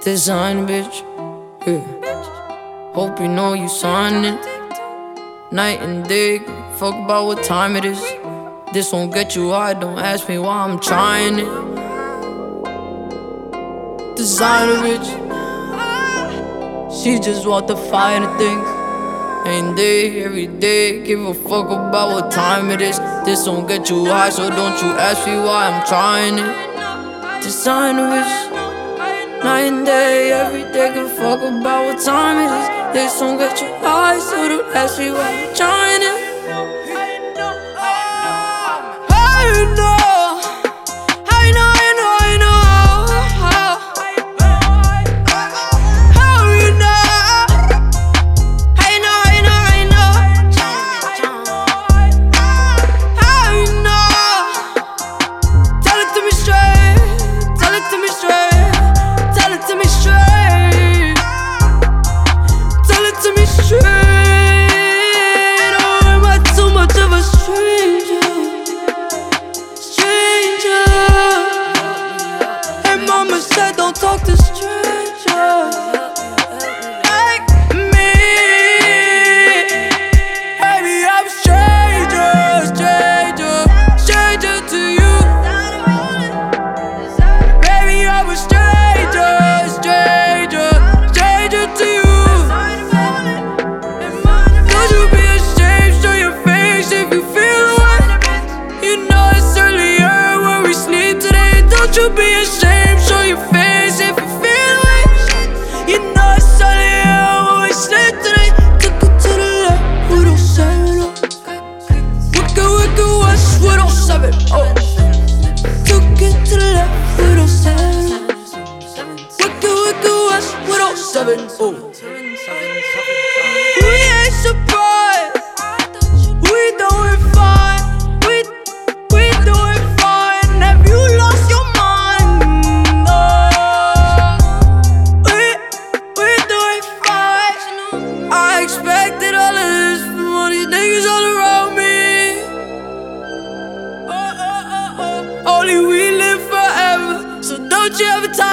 Design, bitch. Yeah. Hope you know you sign it. Night and day, fuck about what time it is. This won't get you high, don't ask me why I'm trying it. Designer, bitch. She just want the finer things. Ain't day, every day, give a fuck about what time it is. This won't get you high, so don't you ask me why I'm trying it. Designer, bitch. Night and day, every day, give a fuck about what time it is. This won't get you high, so don't ask me why I'm trying it. Mama said don't talk to strangers like me. Baby, I'm stranger to you. Baby, I'm a stranger to you. Don't you be ashamed, show your face if you feel away. You know it's earlier when we sleep today. Don't you be ashamed, show your face if you feel it. You know it's only here when we sleep today. Took it to the left with 07. Wicked West with 07. Oh. Took it to the left with 07. Wicked West with 07. Oh. We ain't surprised. We doing fine. We doing fine. Have you lost your mind? I expected all of this from all these niggas all around me. Only we live forever, so don't you ever talk